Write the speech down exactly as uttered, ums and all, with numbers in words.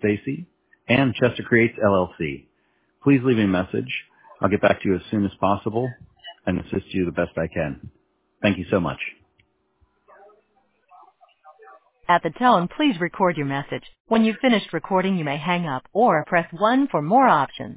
Stacy, and Chester Creates L L C. Please leave me a message. I'll get back to you as soon as possible and assist you the best I can. Thank you so much. At the tone, please record your message. When you've finished recording, you may hang up or press one for more options.